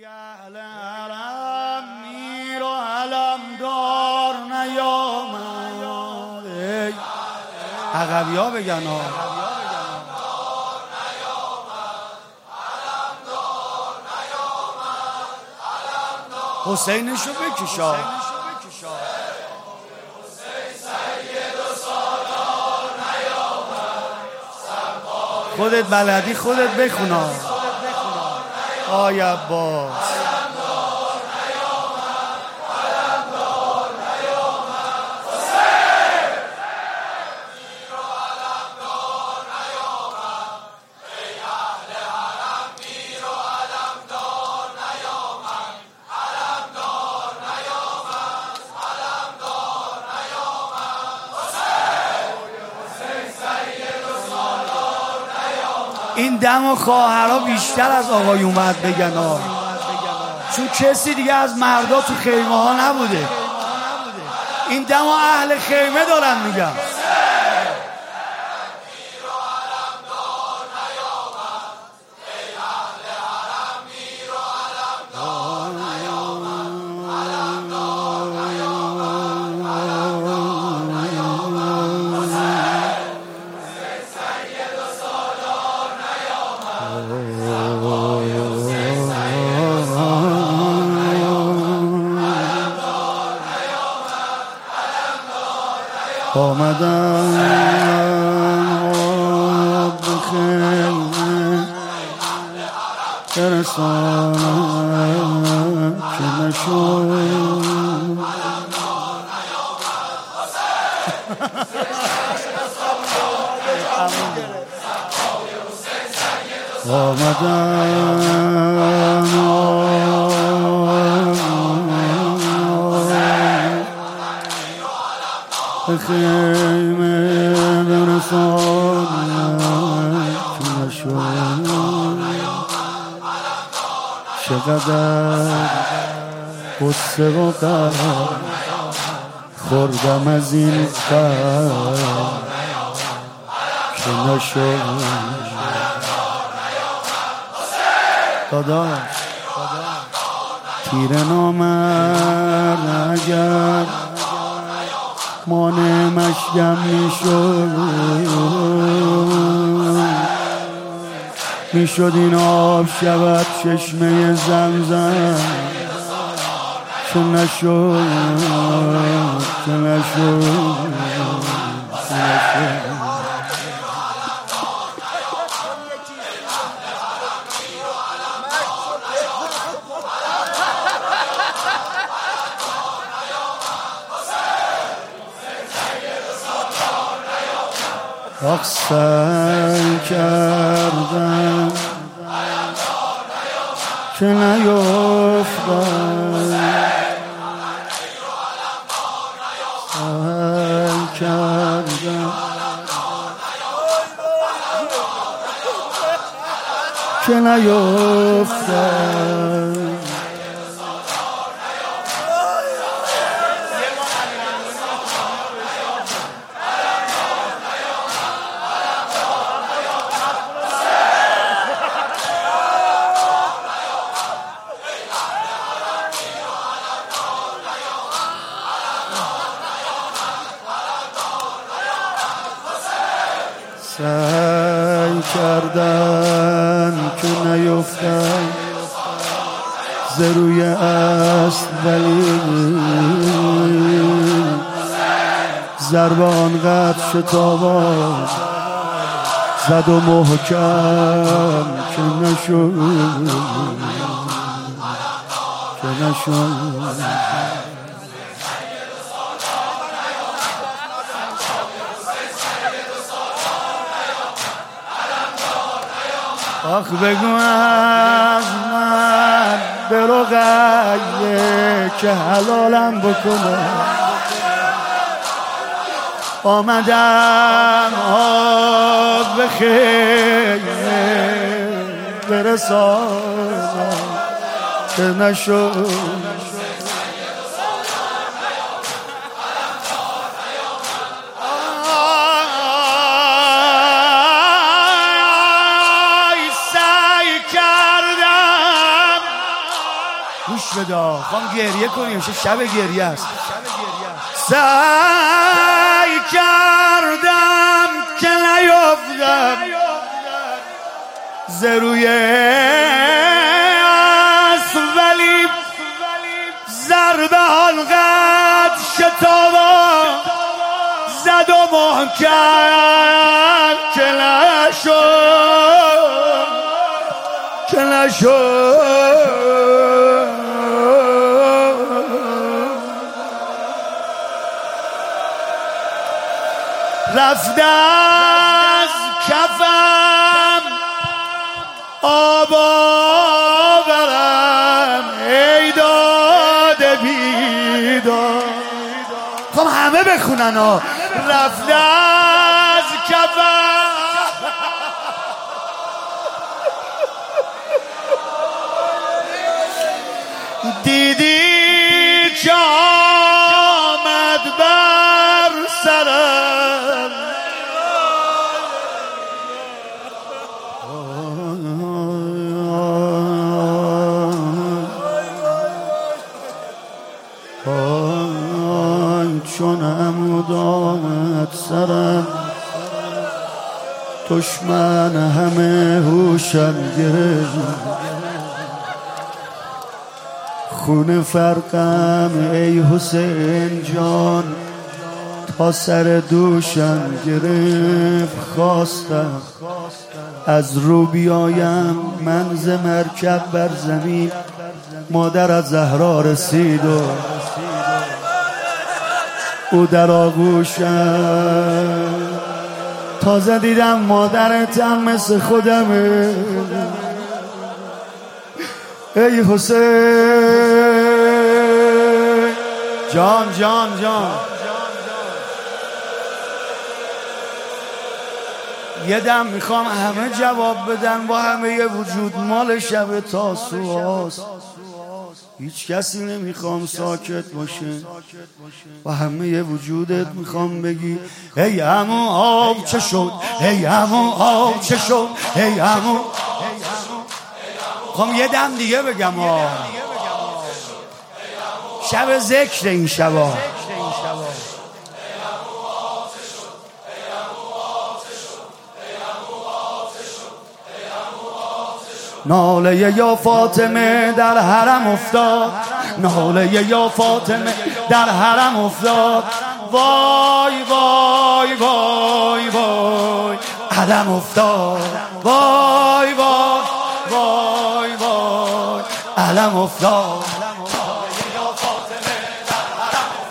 اهل حرم میر و علمدار نیامد. عقبی ها بگن ها حسینشو بکشا خودت بلدی خودت بخونا. آی عباس این دم و خواهرها بیشتر از آقای اومد بگن ها، چون کسی دیگه از مردا تو خیمه ها نبوده. این دم و اهل خیمه دارن میگن. آمدن به خیمه برسانم که نشد. به خیمه برسانم که نشد. چقدر قصه و غم خوردم از این غم که نشد. داداش تیر نامرد اگر مانمش گم میشد این آب شود چشمه زمزم که نشد که نشد. آخ سعی کردم که نیفتم، سعی کردم که نیفتم. سعی کردن که نیفتم ز روی اصل، ولی ضربه آنقدر شتابان زد و محکم که نشد که نشد. آخ بگو از من به رقیه که حلالم بکنه. آمدم آب به خیمه برسانم که نشد. گوش بده خواهم گریه کنیم شب گریه است. سعی کردم که نیفتم ز روی اسب ولی ضربه آنقدر شتابان زد و محکم که نشد رفت از کفم آب آورم ای داده بیدار. خب همه بخونن ها. رفت از کفم دیدی که آمد بر سرم چون عمود آمد سرم دشمن همه هوشم گرفت خون فرقم ای حسین جان تا سر دوشم گرفت. خواستم از رو بیایم من ز مرکب بر زمین مادر از زهرا رسید و او در آغوشم تازه دیدم مادرتم مثل خودمه. ای حسین جان جان جان یه دم میخوام همه جواب بدن با همه وجود مال شب تاسوعاست. هیچ کسی نمیخوام ساکت باشه با همه وجودت میخوام بگی ای عمو آب چه شد ای عمو آب چه شد ای عمو. خب یه دم دیگه بگم شب ذکر این شبا ناله یا فاطمه در حرم افتاد ناله یا فاطمه در حرم افتاد وای وای وای وای علم افتاد وای وای وای وای علم افتاد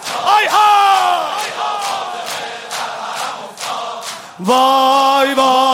وای وای